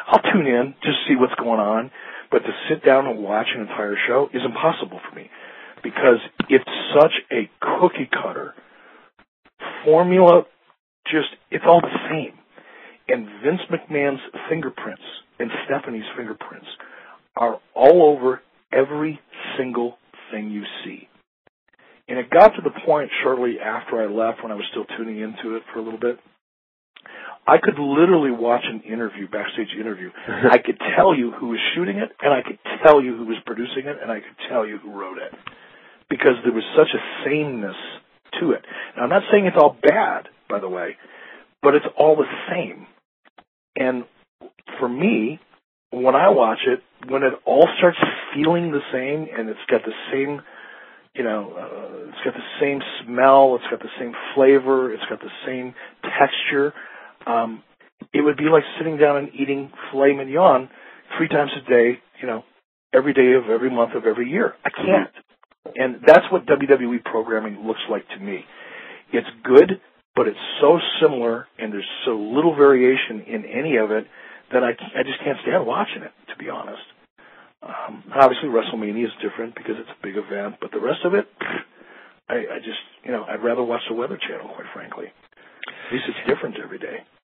I'll tune in just to see what's going on, but to sit down and watch an entire show is impossible for me because it's such a cookie-cutter formula. Just, it's all the same. And Vince McMahon's fingerprints and Stephanie's fingerprints are all over every single thing you see. And it got to the point shortly after I left, when I was still tuning into it for a little bit, I could literally watch an interview, backstage interview. I could tell you who was shooting it, and I could tell you who was producing it, and I could tell you who wrote it. Because there was such a sameness to it. Now, I'm not saying it's all bad, by the way, but it's all the same. And for me, when I watch it, when it all starts feeling the same, and it's got the same, it's got the same smell, it's got the same flavor, it's got the same texture, it would be like sitting down and eating filet mignon 3 times a day, every day of every month of every year. I can't. And that's what WWE programming looks like to me. It's good, but it's so similar, and there's so little variation in any of it that I just can't stand watching it, to be honest. Obviously, WrestleMania is different because it's a big event, but the rest of it, I just, I'd rather watch the Weather Channel, quite frankly. At least it's different every day.